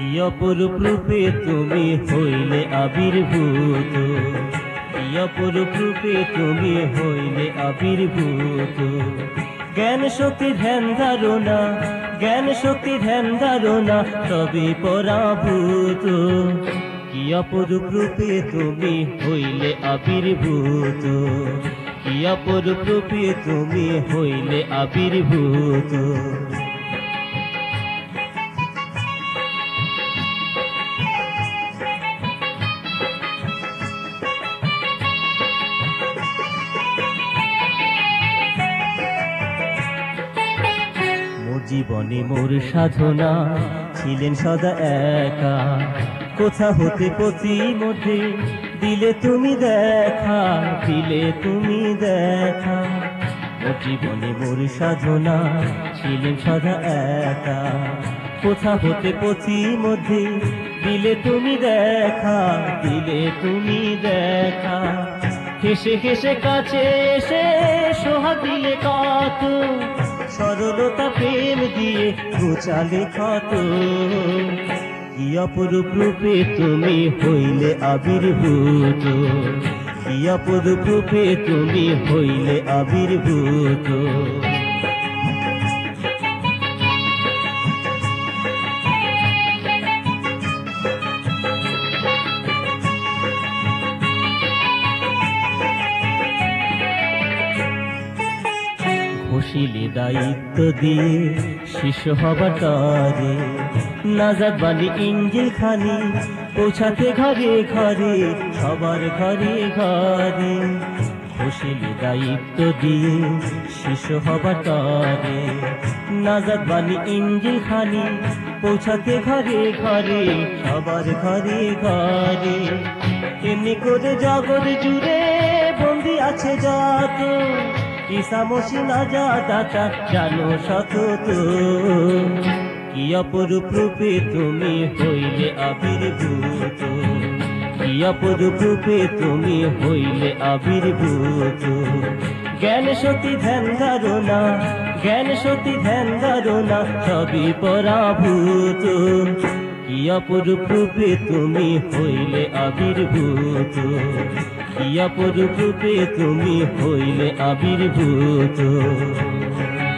অপরূপ রূপে তুমি হইলে আবির্ভূত, কি অপরূপ রূপে তুমি হইলে আবির্ভূত। জ্ঞান শক্তি ধ্যান ধারণা, জ্ঞান শক্তি ধ্যান ধারণা সবই পরাভূত। কি অপরূপ রূপে তুমি হইলে আবির্ভূত, কি অপরূপ রূপে তুমি হইলে আবির্ভূত। জীবনে মোর সাধনা ছিলেন সদা একা, কোথা হতে পথি মধ্যে দিলে তুমি দেখা, দিলে তুমি দেখা। মোর জীবনে মোর সাধনা ছিলেন সদা একা, কোথা হতে পথি মধ্যে দিলে তুমি দেখা, দিলে তুমি দেখা। হেসে হেসে কাছে এসে সোহাগ দিলে কত, সরলতা প্রেম দিয়ে ঘুচালে ক্ষত। কি অপরূপ রূপে তুমি হইলে আবির্ভূত, কি অপরূপ রূপে তুমি হইলে আবির্ভূত। ঘষিলে দায়িত্ব দিয়ে শিষ্য হবাটারে, নাজাত বাণী ইঞ্জিল খানি পৌঁছাতে ঘরে ঘরে, সবার ঘরে ঘরে। ঘষিলে দায়িত্ব দিয়ে শিষ্য হবাটারে, নাজাত বাণী ইঞ্জিল খানি পৌঁছাতে ঘরে ঘরে, সবার ঘরে ঘরে। এমনি করে জগৎ জুড়ে বন্দি আছে যত, ঈসা মসিহ নাজাত দাতা জানো সতত। কি অপরূপ রূপে তুমি হইলে আবির্ভূত, কি অপরূপ রূপে তুমি হইলে আবির্ভূত। জ্ঞান শক্তি ধ্যান ধারণা, জ্ঞান শক্তি ধ্যান ধারণা সবই পরাভূত। কি অপরূপ রূপে তুমি হইলে আবির্ভূত, কি অপরূপ রূপে তুমি হইলে আবির্ভূত।